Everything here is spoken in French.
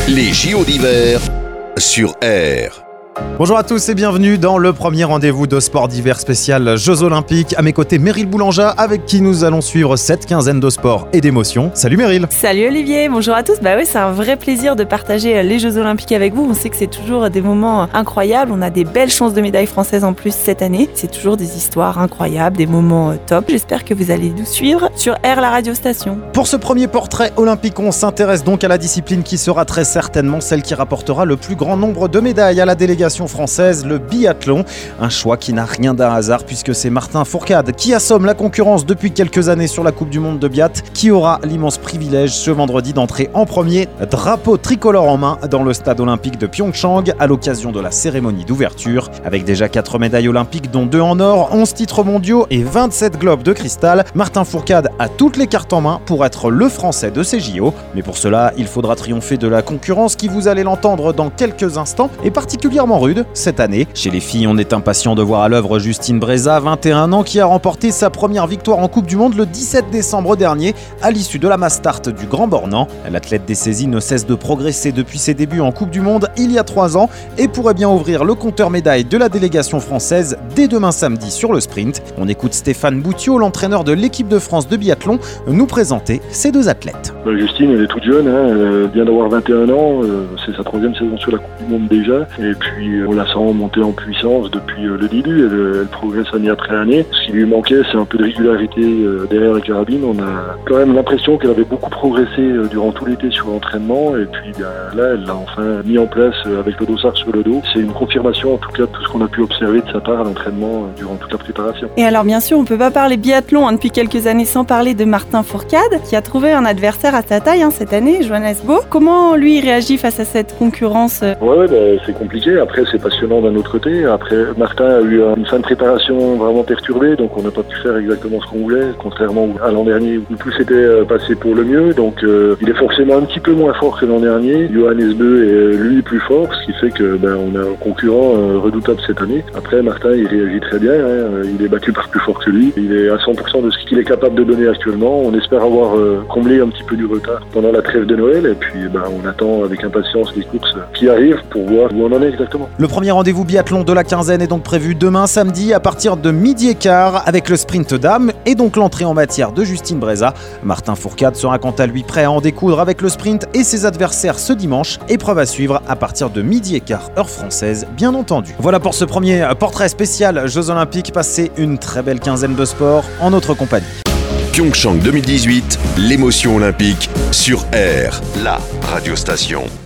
Les JO d'hiver sur R. Bonjour à tous et bienvenue dans le premier rendez-vous de sport d'hiver spécial Jeux Olympiques. À mes côtés, Meryl Boulanja, avec qui nous allons suivre cette quinzaine de sports et d'émotions. Salut Meryl. Salut Olivier, bonjour à tous. Oui, c'est un vrai plaisir de partager les Jeux Olympiques avec vous. On sait que c'est toujours des moments incroyables. On a des belles chances de médailles françaises en plus cette année. C'est toujours des histoires incroyables, des moments top. J'espère que vous allez nous suivre sur R, la radio station. Pour ce premier portrait olympique, on s'intéresse donc à la discipline qui sera très certainement celle qui rapportera le plus grand nombre de médailles à la délégation française, le biathlon. Un choix qui n'a rien d'un hasard puisque c'est Martin Fourcade qui assomme la concurrence depuis quelques années sur la Coupe du Monde de biat, qui aura l'immense privilège ce vendredi d'entrer en premier, drapeau tricolore en main, dans le stade olympique de Pyeongchang à l'occasion de la cérémonie d'ouverture. Avec déjà 4 médailles olympiques dont 2 en or, 11 titres mondiaux et 27 globes de cristal, Martin Fourcade a toutes les cartes en main pour être le Français de ces JO. Mais pour cela, il faudra triompher de la concurrence qui, vous allez l'entendre dans quelques instants, est particulièrement rude cette année. Chez les filles, on est impatient de voir à l'œuvre Justine Breza, 21 ans, qui a remporté sa première victoire en Coupe du Monde le 17 décembre dernier à l'issue de la Mass Start du Grand Bornand. L'athlète des saisies ne cesse de progresser depuis ses débuts en Coupe du Monde il y a 3 ans et pourrait bien ouvrir le compteur médaille de la délégation française dès demain samedi sur le sprint. On écoute Stéphane Boutiot, l'entraîneur de l'équipe de France de biathlon, nous présenter ces 2 athlètes. Justine, elle est toute jeune, elle vient d'avoir 21 ans, c'est sa 3e saison sur la Coupe du Monde déjà, et puis on la sent monter en puissance depuis le début, elle progresse année après année. Ce qui lui manquait, c'est un peu de régularité derrière la carabine. On a quand même l'impression qu'elle avait beaucoup progressé durant tout l'été sur l'entraînement, et puis là, elle l'a enfin mis en place avec le dossard sur le dos. C'est une confirmation en tout cas de tout ce qu'on a pu observer de sa part à l'entraînement durant toute la préparation. Et alors bien sûr, on peut pas parler biathlon depuis quelques années sans parler de Martin Fourcade, qui a trouvé un adversaire à sa taille cette année, Johannes Bö. Comment lui réagit face à cette concurrence? C'est compliqué. Après, c'est passionnant d'un autre côté. Après, Martin a eu une fin de préparation vraiment perturbée, donc on n'a pas pu faire exactement ce qu'on voulait, contrairement à l'an dernier où tout s'était passé pour le mieux. Donc il est forcément un petit peu moins fort que l'an dernier. Johannes Bö est lui plus fort, ce qui fait que on a un concurrent redoutable cette année. Après, Martin, il réagit très bien, il est battu par plus fort que lui. Il est à 100% de ce qu'il est capable de donner actuellement. On espère avoir comblé un petit peu du retard pendant la trêve de Noël, et puis on attend avec impatience les courses qui arrivent pour voir où on en est exactement. Le premier rendez-vous biathlon de la quinzaine est donc prévu demain samedi à partir de 12h15 avec le sprint dames et donc l'entrée en matière de Justine Breza. Martin Fourcade sera quant à lui prêt à en découdre avec le sprint et ses adversaires ce dimanche. Épreuve à suivre à partir de 12h15 heure française, bien entendu. Voilà pour ce premier portrait spécial Jeux Olympiques. Passez une très belle quinzaine de sports en notre compagnie. Pyeongchang 2018, l'émotion olympique sur R, la radio station.